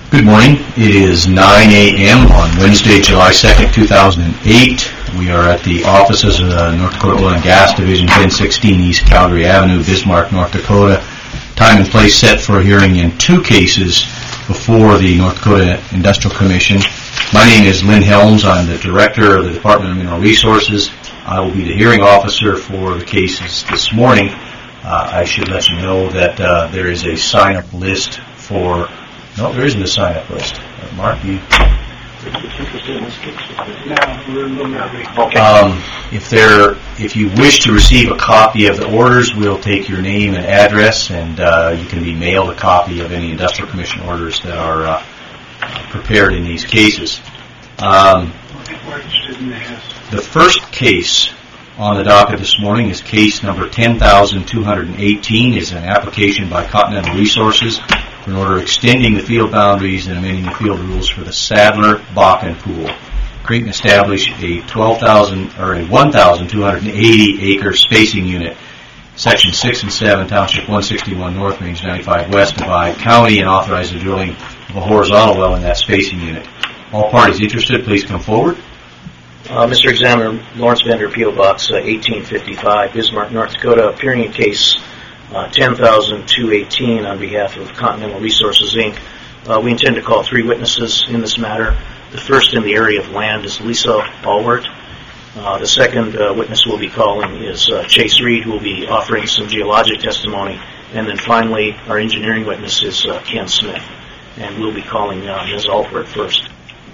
Good morning. It is 9 a.m. on Wednesday, July 2nd, 2008. We are at the offices of the North Dakota Oil and Gas Division, 1016 East Calgary Avenue, Bismarck, North Dakota. Time and place set for a hearing in two cases before the North Dakota Industrial Commission. My name is Lynn Helms. I'm the Director of the Department of Mineral Resources. I will be the hearing officer for the cases this morning. I should let you know that there is a sign-up list for... No, there isn't a sign-up list. Mark, you... If you wish to receive a copy of the orders, we'll take your name and address, and you can be mailed a copy of any Industrial Commission orders that are prepared in these cases. The first case on the docket this morning is case number 10,218. It's an application by Continental Resources for an order extending the field boundaries and amending the field rules for the Sadler Bakken Pool. Create and establish a 1,280 acre spacing unit, Section 6 and 7, Township 161 North, Range 95 West, Divide County, and authorize the drilling of a horizontal well in that spacing unit. All parties interested, please come forward. Mr. Examiner, Lawrence Bender, P.O. Box 1855, Bismarck, North Dakota, appearing in case 10,218 on behalf of Continental Resources, Inc. We intend to call three witnesses in this matter. The first in the area of land is Lisa Allward. The second witness we'll be calling is Chase Reed, who will be offering some geologic testimony. And then finally, our engineering witness is Ken Smith. And we'll be calling Ms. Altwert first.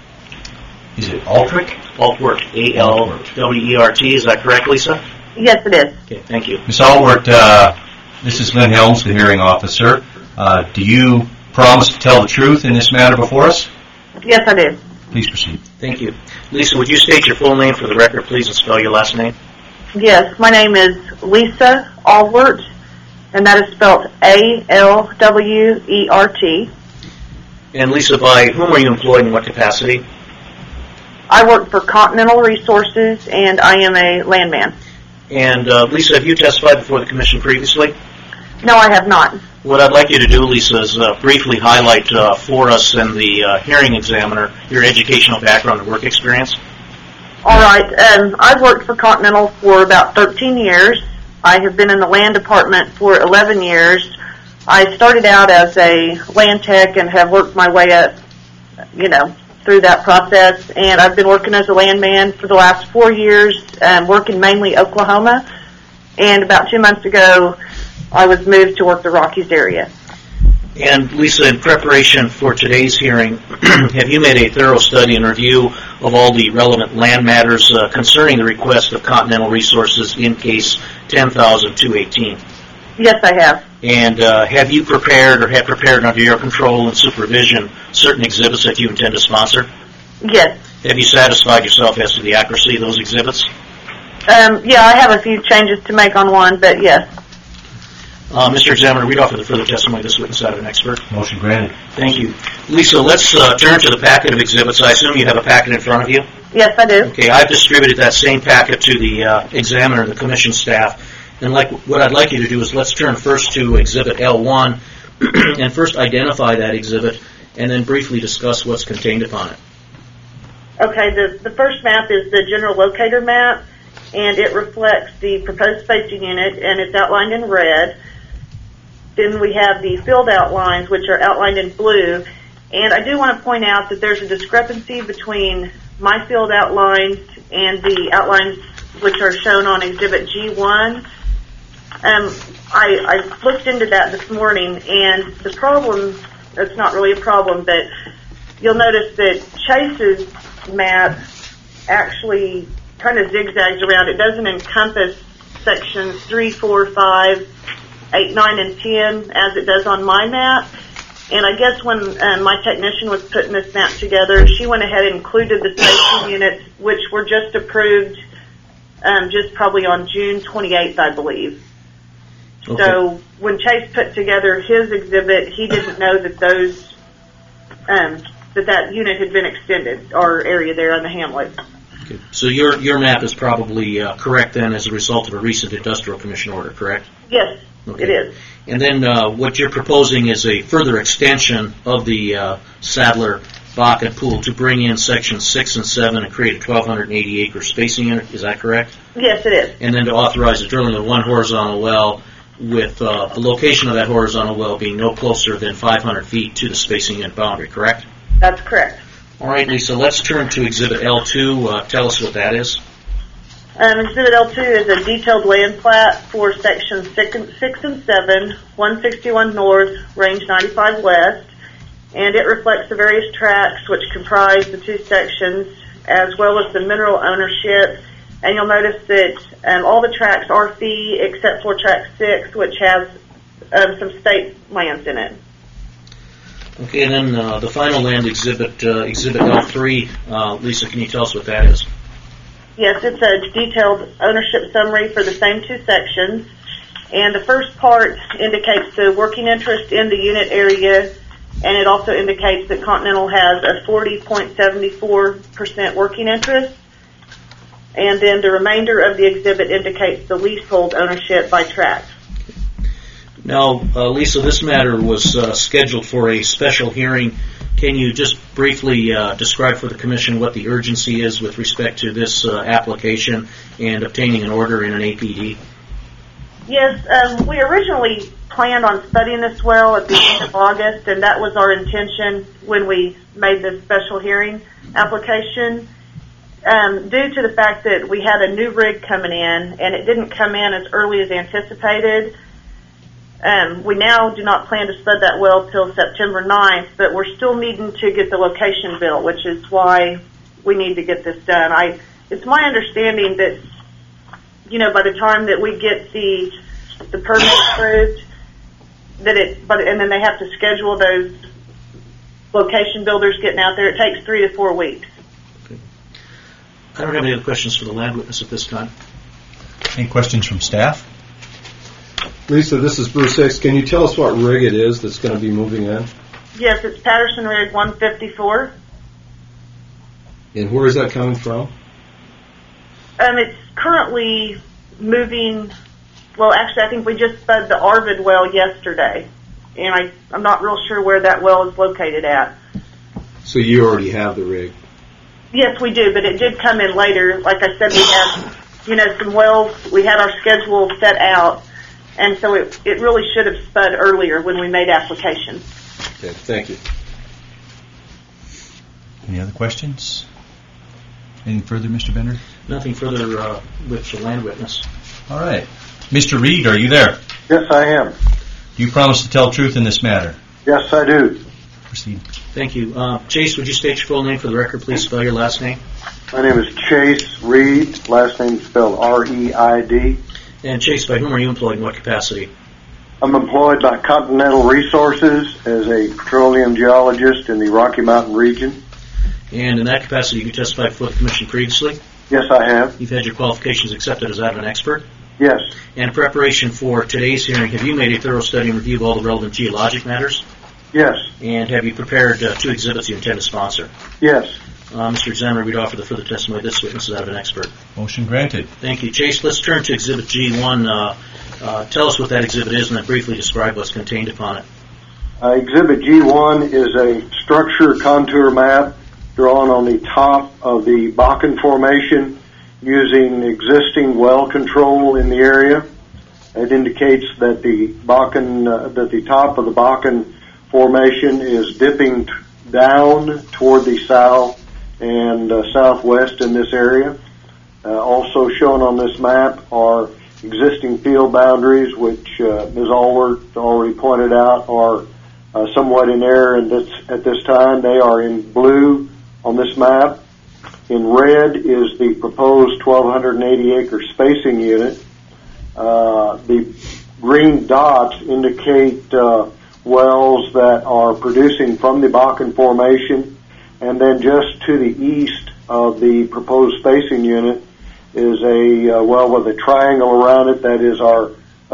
Is it Altrick? Altwert, A-L-W-E-R-T. Is that correct, Lisa? Yes, it is. Okay, thank you. Ms. Altwert, this is Lynn Helms, the hearing officer. Do you promise to tell the truth in this matter before us? Yes, I do. Please proceed. Thank you. Lisa, would you state your full name for the record, please, and spell your last name? Yes, my name is Lisa Allwert, and that is spelled A-L-W-E-R-T. And Lisa, by whom are you employed in what capacity? I work for Continental Resources, and I am a landman. And Lisa, have you testified before the Commission previously? No, I have not. What I'd like you to do, Lisa, is briefly highlight for us and the hearing examiner your educational background and work experience. All right. I've worked for Continental for about 13 years. I have been in the land department for 11 years. I started out as a land tech and have worked my way up, through that process. And I've been working as a landman for the last 4 years, working mainly Oklahoma. And about 2 months ago, I was moved to work the Rockies area. And Lisa, in preparation for today's hearing, have you made a thorough study and review of all the relevant land matters concerning the request of Continental Resources in case 10,218? Yes, I have. And have you prepared or have prepared under your control and supervision certain exhibits that you intend to sponsor? Yes. Have you satisfied yourself as to the accuracy of those exhibits? Yeah, I have a few changes to make on one, but yes. Mr. Examiner, read off of the further testimony of this witness out of an expert. Motion granted. Thank you. Lisa, let's turn to the packet of exhibits. I assume you have a packet in front of you? Yes, I do. Okay, I've distributed that same packet to the examiner and the commission staff. And what I'd like you to do is let's turn first to Exhibit L1 and first identify that exhibit and then briefly discuss what's contained upon it. Okay, the first map is the general locator map, and it reflects the proposed spacing unit, and it's outlined in red. Then we have the field outlines, which are outlined in blue. And I do want to point out that there's a discrepancy between my field outlines and the outlines which are shown on Exhibit G1. I looked into that this morning, and the problem, it's not really a problem, but you'll notice that Chase's map actually kind of zigzags around. It doesn't encompass sections 3, 4, 5, 8, 9, and 10 as it does on my map. And I guess when my technician was putting this map together, she went ahead and included the spacing units, which were just approved just probably on June 28th, I believe. Okay. So when Chase put together his exhibit, he didn't know that those that unit had been extended, our area there on the hamlet. Okay. So your map is probably correct then as a result of a recent Industrial Commission order, correct? Yes. Okay. It is. And then what you're proposing is a further extension of the Sadler Bakken pool to bring in sections 6 and 7 and create a 1,280-acre spacing unit. Is that correct? Yes, it is. And then to authorize the drilling of one horizontal well with the location of that horizontal well being no closer than 500 feet to the spacing unit boundary, correct? That's correct. All right, Lisa, let's turn to Exhibit L2. Tell us what that is. Exhibit L2 is a detailed land plat for sections 6 and 7, 161 north, range 95 west, and it reflects the various tracts which comprise the two sections, as well as the mineral ownership. And you'll notice that all the tracts are fee except for tract 6, which has some state lands in it. Okay, and then the final land exhibit, Exhibit L3. Lisa, can you tell us what that is? Yes, it's a detailed ownership summary for the same two sections. And the first part indicates the working interest in the unit area, and it also indicates that Continental has a 40.74% working interest. And then the remainder of the exhibit indicates the leasehold ownership by tract. Now, Lisa, this matter was scheduled for a special hearing. Can you just briefly describe for the Commission what the urgency is with respect to this application and obtaining an order in an APD? Yes, we originally planned on studying this well at the end of August, and that was our intention when we made the special hearing application. Due to the fact that we had a new rig coming in, and it didn't come in as early as anticipated, we now do not plan to spud that well till September 9th, but we're still needing to get the location built, which is why we need to get this done. It's my understanding that, by the time that we get the permit approved, and then they have to schedule those location builders getting out there, it takes 3 to 4 weeks. Okay. I don't have any other questions for the land witness at this time. Any questions from staff? Lisa, this is Bruce Hicks. Can you tell us what rig it is that's going to be moving in? Yes, it's Patterson Rig 154. And where is that coming from? It's currently moving. Well, actually, I think we just spud the Arvid well yesterday, and I'm not real sure where that well is located at. So you already have the rig? Yes, we do, but it did come in later. Like I said, we had, some wells. We had our schedule set out, and so it really should have spud earlier when we made application. Okay, thank you. Any other questions? Any further, Mr. Bender? Nothing further with the land witness. All right. Mr. Reed, are you there? Yes, I am. Do you promise to tell truth in this matter? Yes, I do. Proceed. Thank you. Chase, would you state your full name for the record? Please spell your last name. My name is Chase Reed. Last name is spelled R-E-I-D. And Chase, by whom are you employed in what capacity? I'm employed by Continental Resources as a petroleum geologist in the Rocky Mountain region. And in that capacity, you testified before the Commission previously? Yes, I have. You've had your qualifications accepted as that of an expert? Yes. And in preparation for today's hearing, have you made a thorough study and review of all the relevant geologic matters? Yes. And have you prepared 2 exhibits you intend to sponsor? Yes. Mr. Examiner, we'd offer the further testimony of this witness is that of an expert. Motion granted. Thank you. Chase, let's turn to Exhibit G1. Tell us what that exhibit is and then briefly describe what's contained upon it. Exhibit G1 is a structure contour map drawn on the top of the Bakken Formation using existing well control in the area. It indicates that the top of the Bakken Formation is dipping down toward the south and southwest in this area. Also shown on this map are existing field boundaries, which Ms. Allworth already pointed out are somewhat in error at this time. They are in blue on this map. In red is the proposed 1,280-acre spacing unit. The green dots indicate wells that are producing from the Bakken Formation, and then just to the east of the proposed spacing unit is a well with a triangle around it. That is our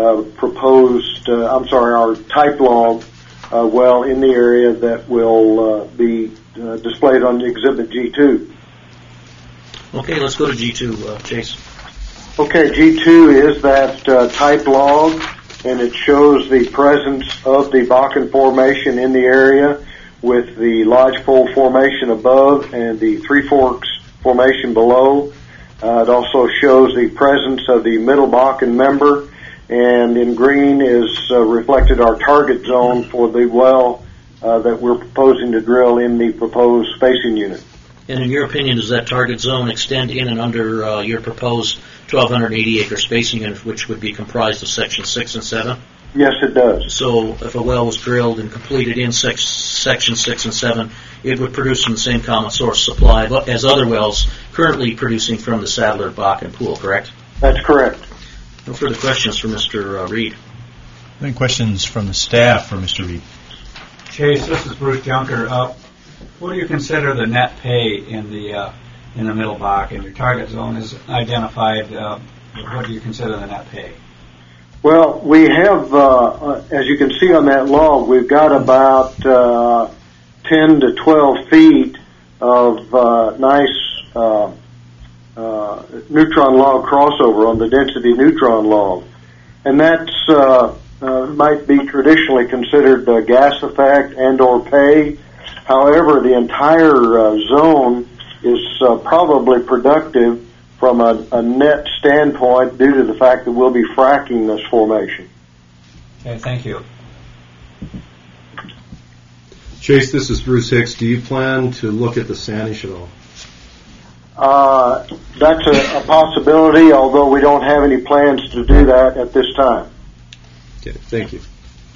our type log well in the area that will be displayed on Exhibit G2. Okay, let's go to G2, Chase. Okay, G2 is that type log and it shows the presence of the Bakken Formation in the area with the Lodgepole Formation above and the Three Forks Formation below. It also shows the presence of the Middle Bakken member, and in green is reflected our target zone for the well that we're proposing to drill in the proposed spacing unit. And in your opinion, does that target zone extend in and under your proposed 1,280-acre spacing unit, which would be comprised of Section 6 and 7? Yes, it does. So if a well was drilled and completed in Section 6 and 7, it would produce from the same common source supply as other wells currently producing from the Sadler Bakken pool, correct? That's correct. No further questions for Mr. Reed. Any questions from the staff for Mr. Reed? Chase, this is Bruce Junker. What do you consider the net pay in the Middle Bakken? Your target zone is identified. What do you consider the net pay? Well, we have, as you can see on that log, we've got about 10 to 12 feet of nice neutron log crossover on the density neutron log. And that's might be traditionally considered gas effect and or pay. However, the entire zone is probably productive from a net standpoint due to the fact that we'll be fracking this formation. Okay, thank you. Chase, this is Bruce Hicks. Do you plan to look at the Sanish at all? That's a possibility, although we don't have any plans to do that at this time. Okay, thank you.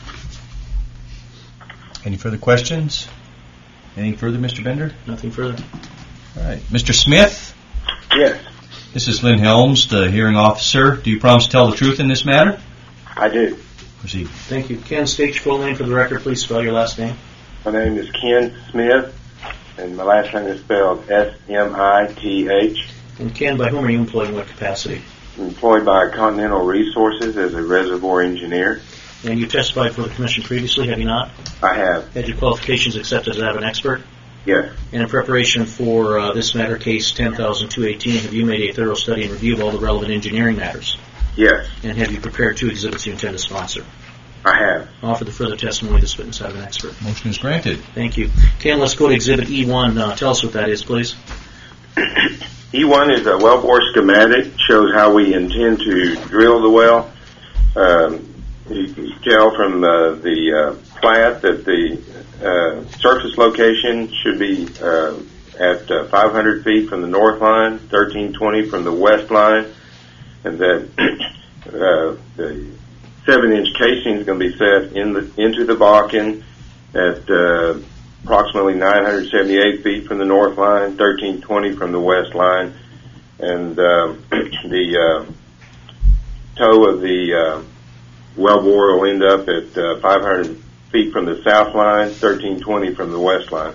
Any further questions? Anything further, Mr. Bender? Nothing further. All right. Mr. Smith? Yes, This is Lynn Helms, the hearing officer. Do you promise to tell the truth in this matter? I do. Proceed. Thank you. Ken, state your full name for the record. Please spell your last name. My name is Ken Smith, and my last name is spelled S-M-I-T-H. And Ken, by whom are you employed in what capacity? I'm employed by Continental Resources as a reservoir engineer. And you testified for the commission previously, have you not? I have. Had your qualifications accepted as an expert? Yes. And in preparation for this matter, case 10,218, have you made a thorough study and review of all the relevant engineering matters? Yes. And have you prepared 2 exhibits you intend to sponsor? I have. Offer the further testimony of this witness out of an expert. Motion is granted. Thank you. Ken, let's go to Exhibit E1. Tell us what that is, please. E1 is a wellbore schematic. Shows how we intend to drill the well. You can tell from the plat that the surface location should be at 500 feet from the north line, 1320 from the west line, and that the 7-inch casing is going to be set into the Bakken at approximately 978 feet from the north line, 1320 from the west line, and the toe of the wellbore will end up at 500 feet from the south line, 1320 from the west line.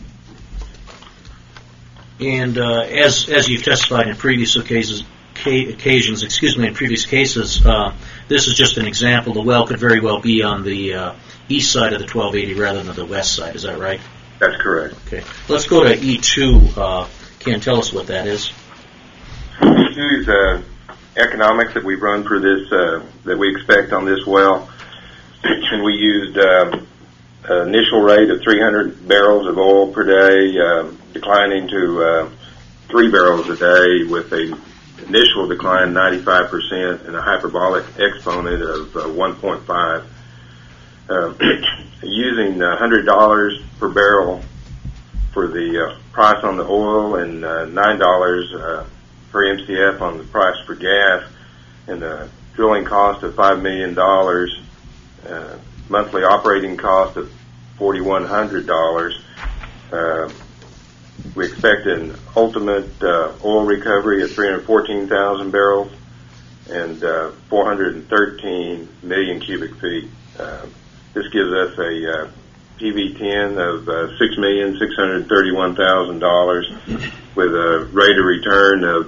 And as you've testified in previous occasions, in previous cases, this is just an example. The well could very well be on the east side of the 1280 rather than the west side. Is that right? That's correct. Okay. Let's go to E2. Ken, tell us what that is. E2 is economics that we run for this, that we expect on this well. And we used an initial rate of 300 barrels of oil per day, declining to 3 barrels a day with a initial decline 95% and a hyperbolic exponent of 1.5. Using $100 per barrel for the price on the oil and $9 per MCF on the price for gas, and a drilling cost of $5 million, monthly operating cost of $4,100. We expect an ultimate oil recovery of 314,000 barrels and 413 million cubic feet. This gives us a PV10 of $6,631,000 with a rate of return of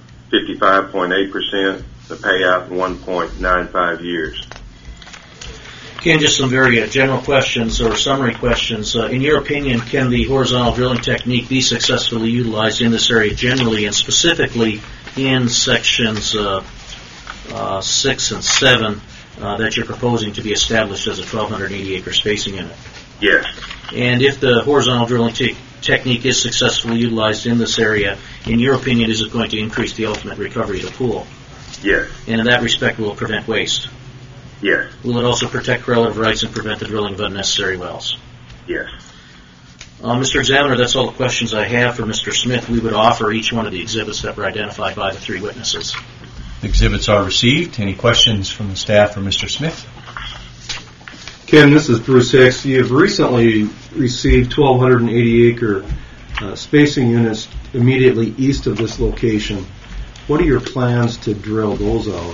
55.8%, the payout in 1.95 years. Ken, just some very general questions or summary questions. In your opinion, can the horizontal drilling technique be successfully utilized in this area generally and specifically in sections 6 and 7 that you're proposing to be established as a 1,280-acre spacing unit. Yes. And if the horizontal drilling technique is successfully utilized in this area, in your opinion, is it going to increase the ultimate recovery of the pool? Yes. And in that respect, will it prevent waste? Yes. Will it also protect relative rights and prevent the drilling of unnecessary wells? Yes. Mr. Examiner, that's all the questions I have for Mr. Smith. We would offer each one of the exhibits that were identified by the 3 witnesses. Exhibits are received. Any questions from the staff for Mr. Smith? Ken, this is Bruce Hicks. You have recently received 1,280-acre spacing units immediately east of this location. What are your plans to drill those out?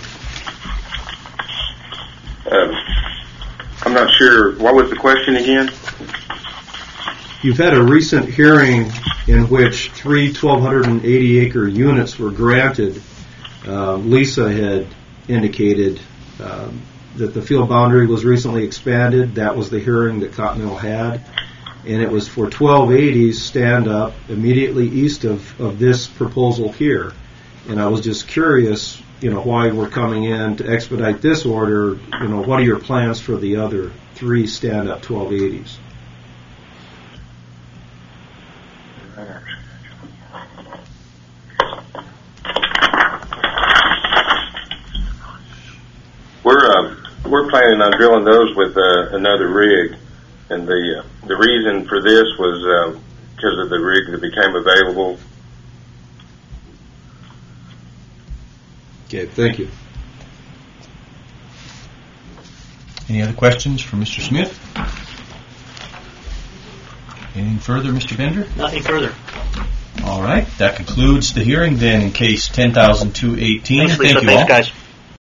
I'm not sure. What was the question again? You've had a recent hearing in which 3 1,280-acre units were granted. Lisa had indicated that the field boundary was recently expanded. That was the hearing that Continental had. And it was for 1280s stand up immediately east of this proposal here. And I was just curious, why we're coming in to expedite this order. What are your plans for the other 3 stand up 1280s? We're planning on drilling those with another rig, and the reason for this was because of the rig that became available. Okay, thank you. Any other questions for Mr. Smith? Anything further, Mr. Bender? Nothing further. All right, that concludes the hearing then in case 10,218. Thanks, Lisa. Thank you Thanks, all. guys.